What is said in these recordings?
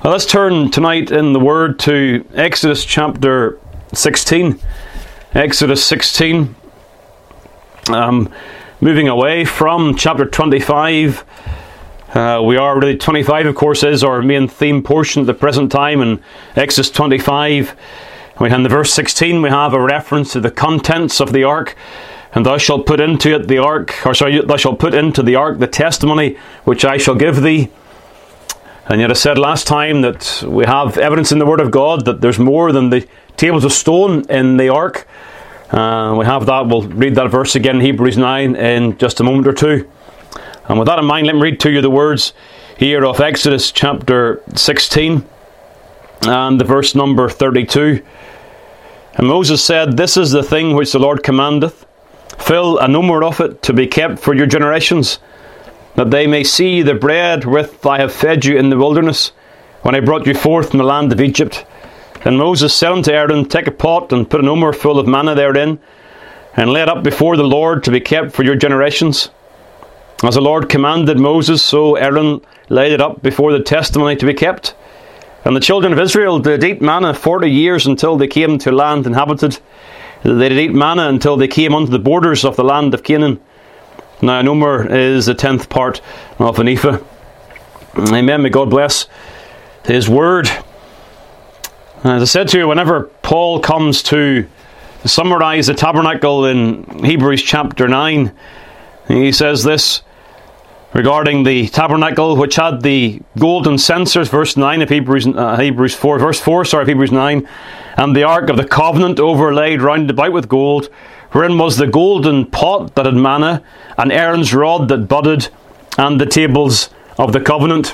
Well, let's turn tonight in the Word to Exodus chapter 16. Exodus 16. Moving away from chapter 25. We are really 25, of course, is our main theme portion at the present time. In Exodus 25, in the verse 16, we have a reference to the contents of the ark. And thou shalt put into it the ark, thou shalt put into the ark the testimony which I shall give thee. And yet I said last time that we have evidence in the Word of God that there's more than the tables of stone in the ark. We have that. We'll read that verse again in Hebrews 9 in just a moment or two. And with that in mind, let me read to you the words here of Exodus chapter 16 and the verse number 32. And Moses said, This is the thing which the Lord commandeth. Fill a number of it to be kept for your generations, that they may see the bread wherewith I have fed you in the wilderness, when I brought you forth from the land of Egypt. And Moses said unto Aaron, Take a pot, and put an omer full of manna therein, and lay it up before the Lord to be kept for your generations. As the Lord commanded Moses, so Aaron laid it up before the testimony to be kept. And the children of Israel did eat manna 40 years until they came to land inhabited. They did eat manna until they came unto the borders of the land of Canaan. Now an omer is a 10th part of an ephah. Amen. May God bless His Word. As I said to you, whenever Paul comes to summarize the tabernacle in Hebrews chapter 9, he says this regarding the tabernacle which had the golden censers, verse 9 of Hebrews 9, and the ark of the covenant overlaid round about with gold, wherein was the golden pot that had manna, and Aaron's rod that budded, and the tables of the covenant.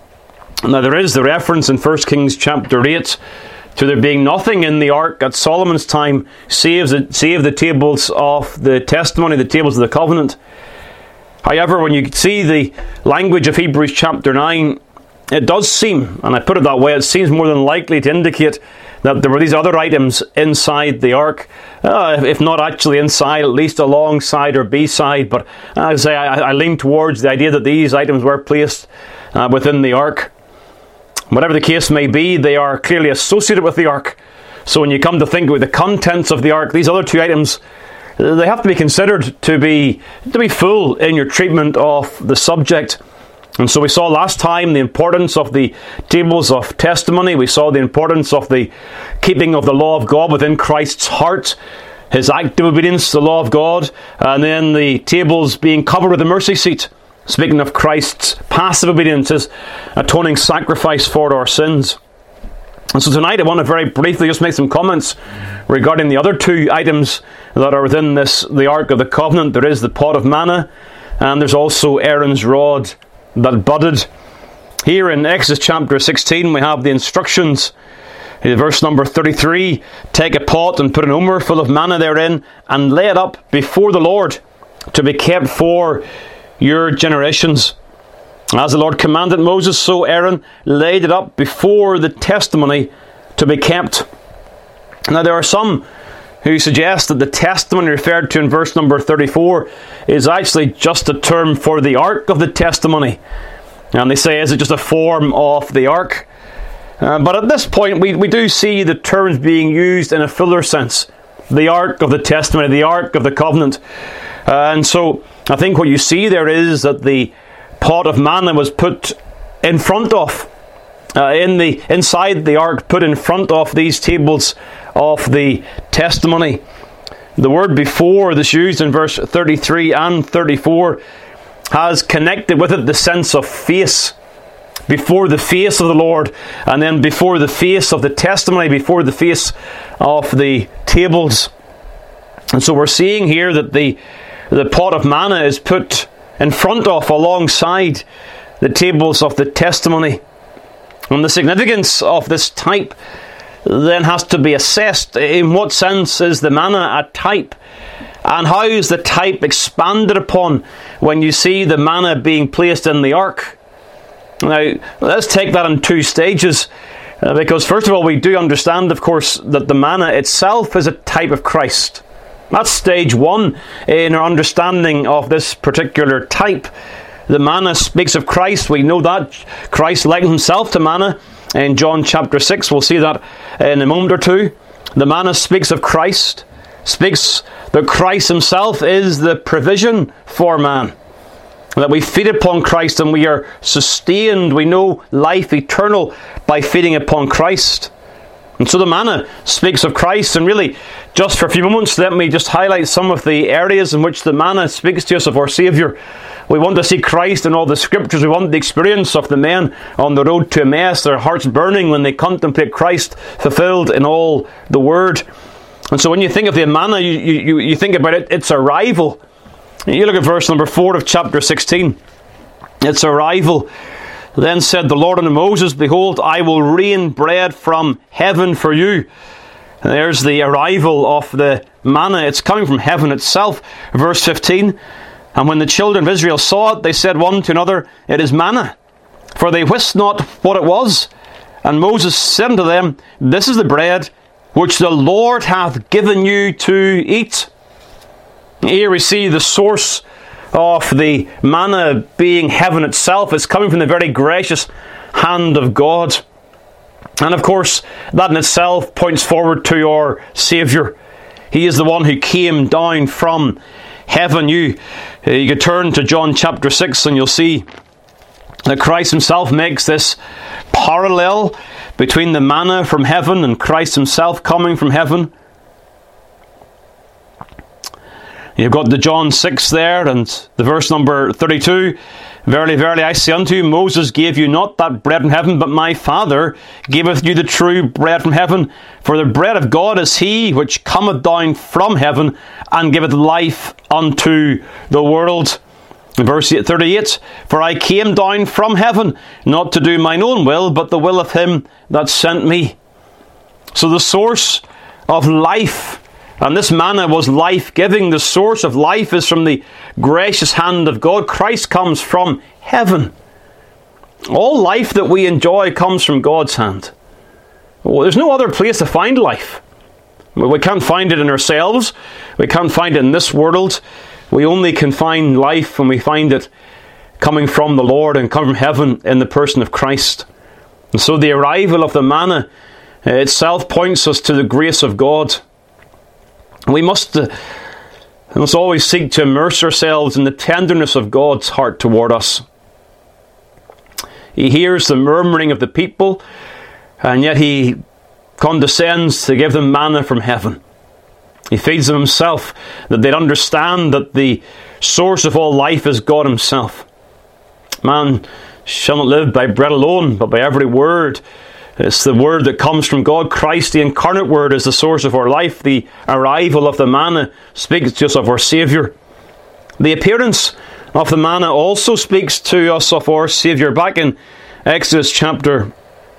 Now there is the reference in 1 Kings chapter 8 to there being nothing in the ark at Solomon's time save the tables of the testimony, the tables of the covenant. However, when you see the language of Hebrews chapter 9, it does seem, and I put it that way, it seems more than likely to indicate that there were these other items inside the ark, if not actually inside, at least alongside or beside. But as I lean towards the idea that these items were placed within the ark. Whatever the case may be, they are clearly associated with the ark. So when you come to think about the contents of the ark, these other two items, they have to be considered to be full in your treatment of the subject. And so we saw last time the importance of the tables of testimony. We saw the importance of the keeping of the law of God within Christ's heart, His active obedience to the law of God, and then the tables being covered with the mercy seat, speaking of Christ's passive obedience, His atoning sacrifice for our sins. And so tonight I want to very briefly just make some comments regarding the other two items that are within the Ark of the Covenant. There is the pot of manna, and there's also Aaron's rod that budded. Here in Exodus chapter 16 we have the instructions. In verse number 33, Take a pot and put an omer full of manna therein, and lay it up before the Lord to be kept for your generations. As the Lord commanded Moses, so Aaron laid it up before the testimony to be kept. Now there are some who suggest that the testimony referred to in verse number 34 is actually just a term for the ark of the testimony. And they say, is it just a form of the ark? But at this point, we do see the terms being used in a fuller sense. The ark of the testimony, the ark of the covenant. And so I think what you see there is that the pot of manna was put in front of, inside the ark, put in front of these tables of the testimony. The word before that's used in verse 33 and 34 has connected with it the sense of face. Before the face of the Lord, and then before the face of the testimony, before the face of the tables. And so we're seeing here that the pot of manna is put in front of, alongside the tables of the testimony. And the significance of this type then has to be assessed. In what sense is the manna a type? And how is the type expanded upon when you see the manna being placed in the ark? Now, let's take that in two stages. Because first of all, we do understand, of course, that the manna itself is a type of Christ. That's stage one in our understanding of this particular type. The manna speaks of Christ. We know that Christ likened himself to manna in John chapter 6. We'll see that in a moment or two. The manna speaks of Christ, speaks that Christ himself is the provision for man. That we feed upon Christ and we are sustained. We know life eternal by feeding upon Christ. And so the manna speaks of Christ. And really, just for a few moments, let me just highlight some of the areas in which the manna speaks to us of our Saviour. We want to see Christ in all the Scriptures. We want the experience of the men on the road to Emmaus, their hearts burning when they contemplate Christ fulfilled in all the Word. And so when you think of the manna, you think about its arrival. You look at verse number 4 of chapter 16. Its arrival. Then said the Lord unto Moses, Behold, I will rain bread from heaven for you. And there's the arrival of the manna. It's coming from heaven itself. Verse 15. And when the children of Israel saw it, they said one to another, It is manna. For they wist not what it was. And Moses said unto them, This is the bread which the Lord hath given you to eat. Here we see the source of the manna being heaven itself. It's coming from the very gracious hand of God. And of course, that in itself points forward to our Saviour. He is the one who came down from heaven. You could turn to John chapter 6 and you'll see that Christ himself makes this parallel between the manna from heaven and Christ himself coming from heaven. You've got the John 6 there and the verse number 32. Verily, verily, I say unto you, Moses gave you not that bread from heaven, but my Father giveth you the true bread from heaven. For the bread of God is he which cometh down from heaven and giveth life unto the world. Verse 38, For I came down from heaven, not to do mine own will, but the will of him that sent me. So the source of life, and this manna was life-giving. The source of life is from the gracious hand of God. Christ comes from heaven. All life that we enjoy comes from God's hand. Well, there's no other place to find life. We can't find it in ourselves. We can't find it in this world. We only can find life when we find it coming from the Lord and coming from heaven in the person of Christ. And so the arrival of the manna itself points us to the grace of God. We must always seek to immerse ourselves in the tenderness of God's heart toward us. He hears the murmuring of the people, and yet he condescends to give them manna from heaven. He feeds them himself, that they'd understand that the source of all life is God himself. Man shall not live by bread alone, but by every word. It's the word that comes from God. Christ, the incarnate word, is the source of our life. The arrival of the manna speaks to us of our Saviour. The appearance of the manna also speaks to us of our Saviour. Back in Exodus chapter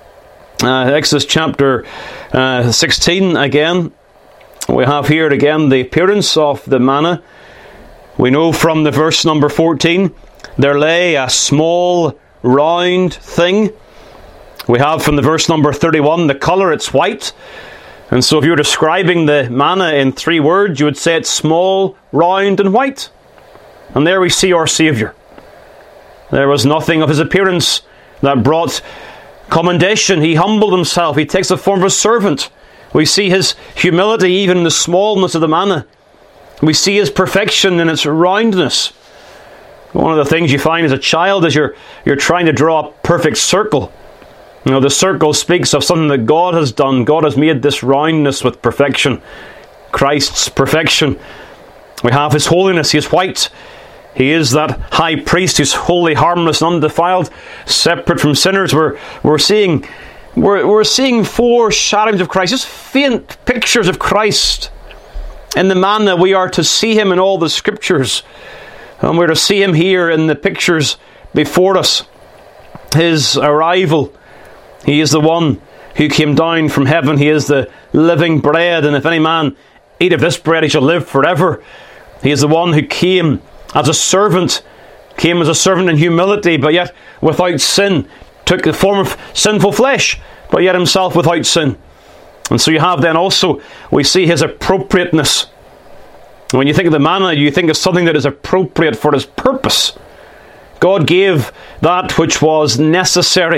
16 again, we have here again the appearance of the manna. We know from the verse number 14, there lay a small round thing. We have from the verse number 31, the colour, it's white. And so if you were describing the manna in 3 words, you would say it's small, round and white. And there we see our Saviour. There was nothing of his appearance that brought commendation. He humbled himself. He takes the form of a servant. We see his humility even in the smallness of the manna. We see his perfection in its roundness. One of the things you find as a child is you're trying to draw a perfect circle. You know, the circle speaks of something that God has done. God has made this roundness with perfection. Christ's perfection. We have his holiness. He is white. He is that high priest who's holy, harmless, and undefiled, separate from sinners. We're seeing foreshadowings of Christ, just faint pictures of Christ. In the manna, we are to see him in all the Scriptures. And we're to see him here in the pictures before us. His arrival. He is the one who came down from heaven. He is the living bread. And if any man eat of this bread, he shall live forever. He is the one who came as a servant in humility, but yet without sin. Took the form of sinful flesh, but yet himself without sin. And so you have then also, we see his appropriateness. When you think of the manna, you think of something that is appropriate for his purpose. God gave that which was necessary.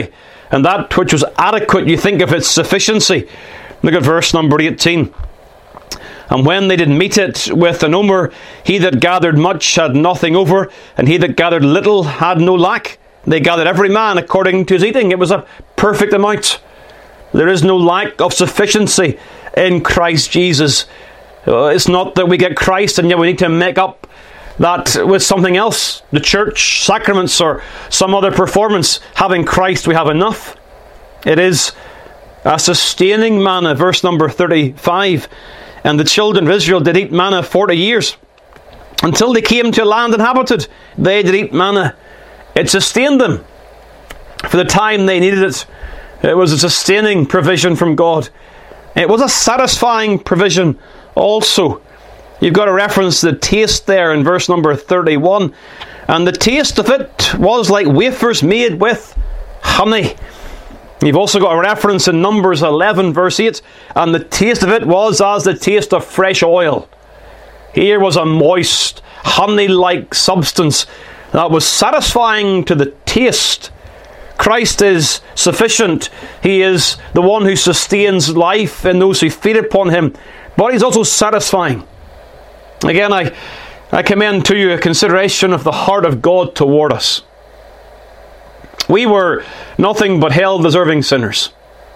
and that which was adequate, you think of its sufficiency. Look at verse number 18. And when they did meet it with an omer, he that gathered much had nothing over, and he that gathered little had no lack. They gathered every man according to his eating. It was a perfect amount. There is no lack of sufficiency in Christ Jesus. It's not that we get Christ and yet we need to make up that with something else, the church, sacraments, or some other performance. Having Christ, we have enough. It is a sustaining manna. Verse number 35. And the children of Israel did eat manna 40 years, until they came to a land inhabited. They did eat manna. It sustained them for the time they needed it. It was a sustaining provision from God. It was a satisfying provision also. You've got a reference to the taste there in verse number 31. And the taste of it was like wafers made with honey. You've also got a reference in Numbers 11 verse 8. And the taste of it was as the taste of fresh oil. Here was a moist, honey-like substance that was satisfying to the taste. Christ is sufficient. He is the one who sustains life in those who feed upon him. But he's also satisfying. Again, I commend to you a consideration of the heart of God toward us. We were nothing but hell-deserving sinners.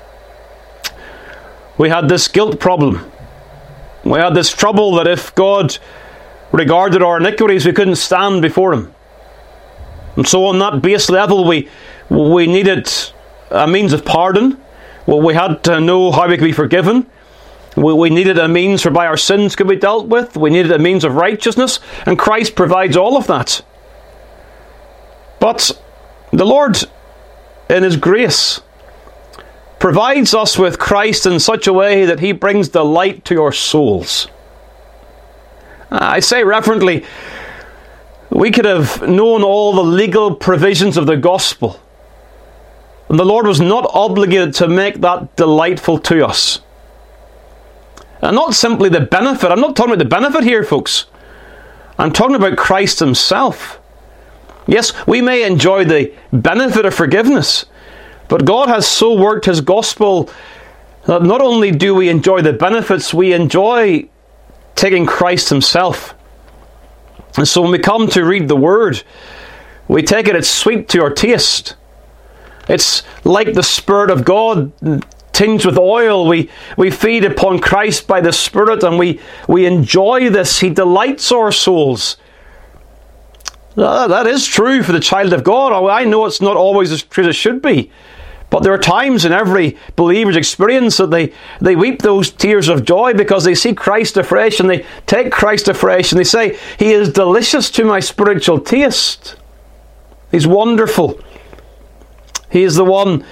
We had this guilt problem. We had this trouble that if God regarded our iniquities, we couldn't stand before him. And so on that base level, we needed a means of pardon. Well, we had to know how we could be forgiven. We needed a means whereby our sins could be dealt with. We needed a means of righteousness. And Christ provides all of that. But the Lord, in his grace, provides us with Christ in such a way that he brings delight to your souls. I say reverently, we could have known all the legal provisions of the gospel, and the Lord was not obligated to make that delightful to us. And not simply the benefit. I'm not talking about the benefit here, folks. I'm talking about Christ himself. Yes, we may enjoy the benefit of forgiveness, but God has so worked his gospel that not only do we enjoy the benefits, we enjoy taking Christ himself. And so when we come to read the Word, we take it, it's sweet to our taste. It's like the Spirit of God tinged with oil. We feed upon Christ by the Spirit, and we enjoy this. He delights our souls. That is true for the child of God. I know it's not always as true as it should be. But there are times in every believer's experience that they weep those tears of joy because they see Christ afresh, and they take Christ afresh, and they say, he is delicious to my spiritual taste. He's wonderful. He is the one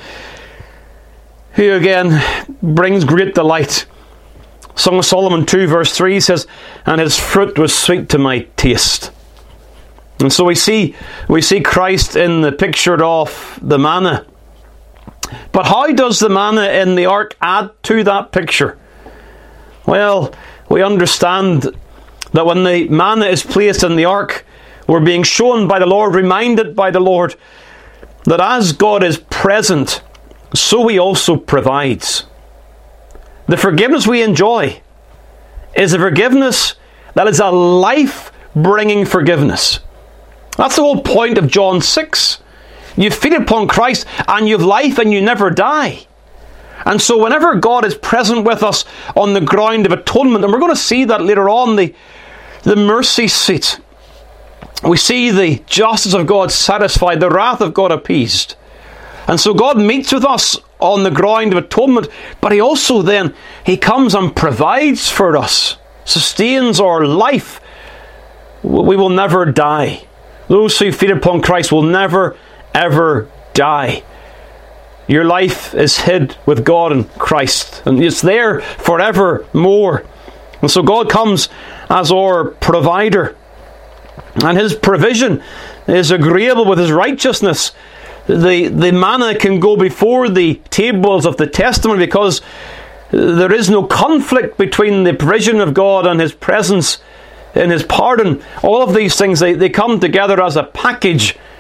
who again brings great delight. Song of Solomon 2 verse 3 says, and his fruit was sweet to my taste. And so we see Christ in the picture of the manna. But how does the manna in the ark add to that picture? Well, we understand that when the manna is placed in the ark, we're being shown by the Lord, reminded by the Lord, that as God is present, so he also provides. The forgiveness we enjoy is a forgiveness that is a life-bringing forgiveness. That's the whole point of John 6. You feed upon Christ and you have life and you never die. And so whenever God is present with us on the ground of atonement, and we're going to see that later on, the mercy seat, we see the justice of God satisfied, the wrath of God appeased. And so God meets with us on the ground of atonement, but he also then, he comes and provides for us, sustains our life. We will never die. Those who feed upon Christ will never, ever die. Your life is hid with God in Christ, and it's there forevermore. And so God comes as our provider, and his provision is agreeable with his righteousness. The manna can go before the tables of the testimony because there is no conflict between the provision of God and his presence in his pardon. All of these things, they come together as a package.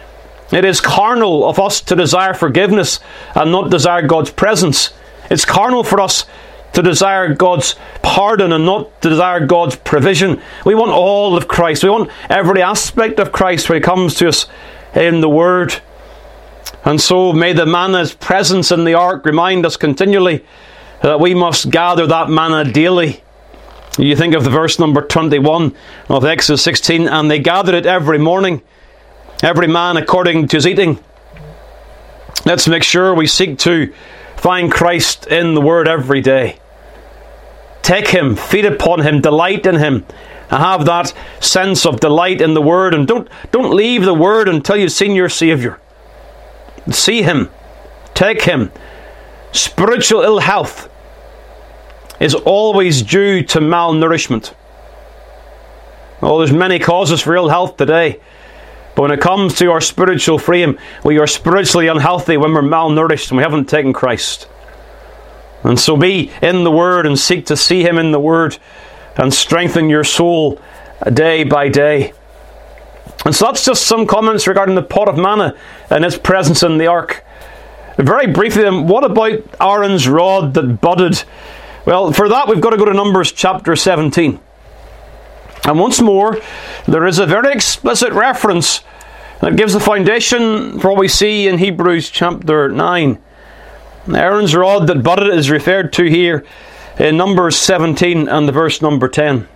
It is carnal of us to desire forgiveness and not desire God's presence. It's carnal for us to desire God's pardon and not to desire God's provision. We want all of Christ. We want every aspect of Christ when it comes to us in the Word. And so may the manna's presence in the ark remind us continually that we must gather that manna daily. You think of the verse number 21 of Exodus 16, and they gathered it every morning, every man according to his eating. Let's make sure we seek to find Christ in the Word every day. Take Him, feed upon Him, delight in Him, and have that sense of delight in the Word. And don't leave the Word until you've seen your Saviour. See Him. Take Him. Spiritual ill health is always due to malnourishment. Oh, there's many causes for ill health today. But when it comes to our spiritual frame, we are spiritually unhealthy when we're malnourished and we haven't taken Christ. And so be in the Word and seek to see Him in the Word and strengthen your soul day by day. And so that's just some comments regarding the pot of manna and its presence in the ark. Very briefly then, what about Aaron's rod that budded? Well, for that we've got to go to Numbers chapter 17. And once more, there is a very explicit reference that gives the foundation for what we see in Hebrews chapter 9. Aaron's rod that budded is referred to here in Numbers 17 and the verse number 10.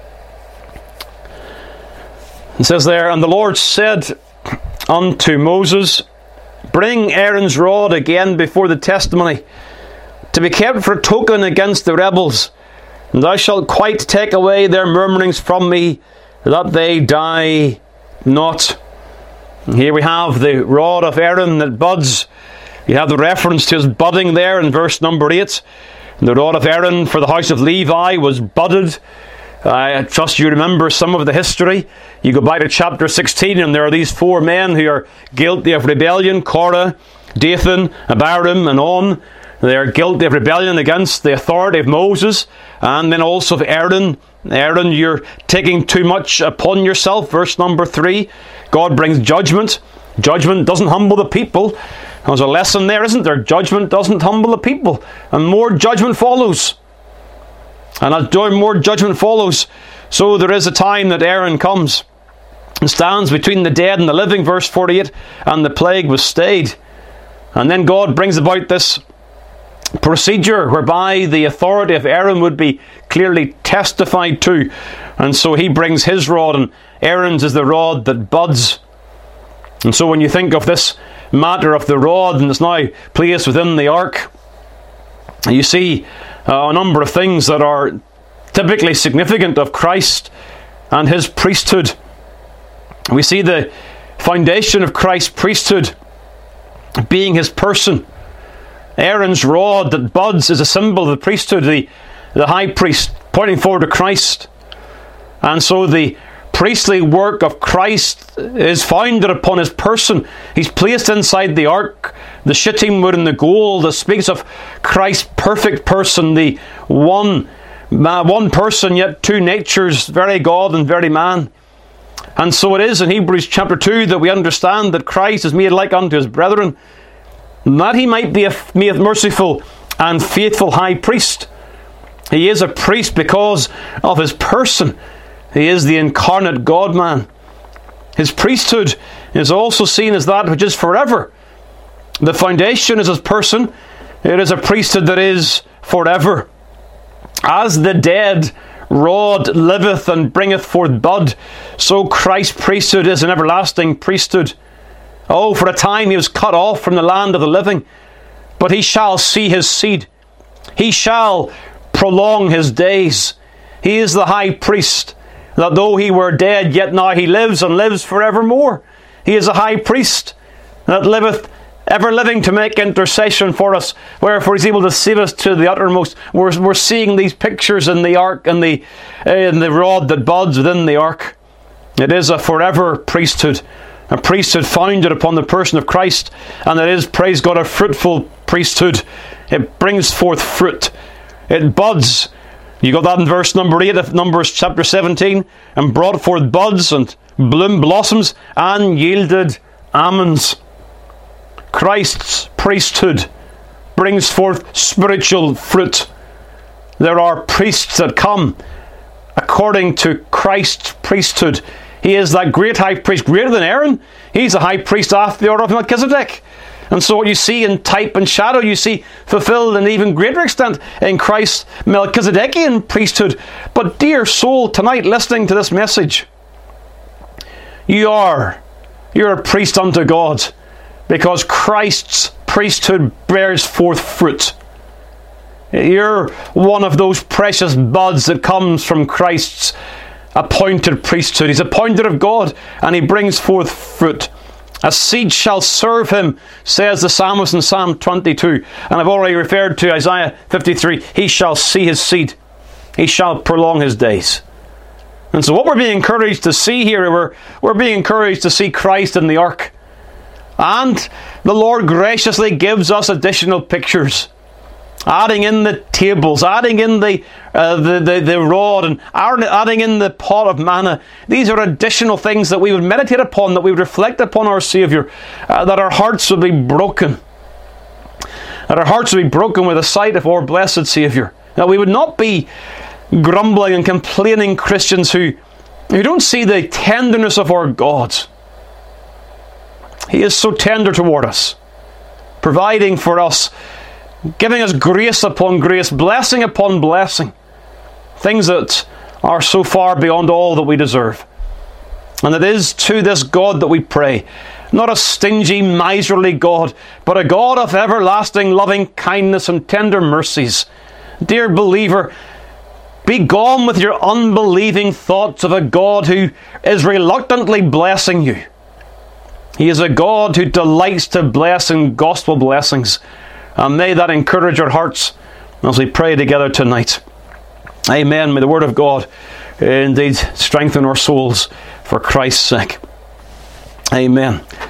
It says there, and the Lord said unto Moses, bring Aaron's rod again before the testimony, to be kept for a token against the rebels, and thou shalt quite take away their murmurings from me, that they die not. And here we have the rod of Aaron that buds. You have the reference to his budding there in verse number 8. And the rod of Aaron for the house of Levi was budded. I trust you remember some of the history. You go back to chapter 16 and there are these four men who are guilty of rebellion: Korah, Dathan, Abiram and On. They are guilty of rebellion against the authority of Moses and then also of Aaron. Aaron, you're taking too much upon yourself. Verse number 3. God brings judgment. Judgment doesn't humble the people. There's a lesson there, isn't there? Judgment doesn't humble the people. And more judgment follows. And as more judgment follows, so there is a time that Aaron comes and stands between the dead and the living, verse 48, and the plague was stayed. And then God brings about this procedure whereby the authority of Aaron would be clearly testified to. And so he brings his rod, and Aaron's is the rod that buds. And so when you think of this matter of the rod, and it's now placed within the ark, you see a number of things that are typically significant of Christ and His priesthood. We see the foundation of Christ's priesthood being His person. Aaron's rod that buds is a symbol of the priesthood, the high priest, pointing forward to Christ. And so the priestly work of Christ is founded upon His person. He's placed inside the ark, the shittim wood and the gold, that speaks of Christ's perfect person, the one person yet two natures, very God and very man. And so it is in Hebrews chapter 2 that we understand that Christ is made like unto His brethren, that He might be a merciful and faithful high priest. He is a priest because of His person. He is the incarnate God-man. His priesthood is also seen as that which is forever. The foundation is His person. It is a priesthood that is forever. As the dead rod liveth and bringeth forth bud, so Christ's priesthood is an everlasting priesthood. Oh, for a time He was cut off from the land of the living, but He shall see His seed. He shall prolong His days. He is the high priest, that though He were dead, yet now He lives and lives forevermore. He is a high priest that liveth ever living to make intercession for us, wherefore He's able to save us to the uttermost. We're seeing these pictures in the ark and the rod that buds within the ark. It is a forever priesthood, a priesthood founded upon the person of Christ, and it is, praise God, a fruitful priesthood. It brings forth fruit. It buds. You got that in verse number 8 of Numbers chapter 17, and brought forth buds and blossoms, and yielded almonds. Christ's priesthood brings forth spiritual fruit. There are priests that come according to Christ's priesthood. He is that great high priest, greater than Aaron. He's a high priest after the order of Melchizedek. And so what you see in type and shadow, you see fulfilled in even greater extent in Christ's Melchizedekian priesthood. But dear soul, tonight listening to this message, you're a priest unto God, because Christ's priesthood bears forth fruit. You're one of those precious buds that comes from Christ's appointed priesthood. He's appointed of God, and he brings forth fruit. A seed shall serve him, says the psalmist in Psalm 22. And I've already referred to Isaiah 53. He shall see his seed. He shall prolong his days. And so what we're being encouraged to see here, we're being encouraged to see Christ in the ark. And the Lord graciously gives us additional pictures, adding in the tables, adding in the rod, and adding in the pot of manna. These are additional things that we would meditate upon, that we would reflect upon our Saviour, that our hearts would be broken. That our hearts would be broken with the sight of our blessed Saviour. That we would not be grumbling and complaining Christians who don't see the tenderness of our God. He is so tender toward us, providing for us, giving us grace upon grace, blessing upon blessing, things that are so far beyond all that we deserve. And it is to this God that we pray, not a stingy, miserly God, but a God of everlasting loving kindness and tender mercies. Dear believer, be gone with your unbelieving thoughts of a God who is reluctantly blessing you. He is a God who delights to bless in gospel blessings. And may that encourage our hearts as we pray together tonight. Amen. May the word of God indeed strengthen our souls for Christ's sake. Amen.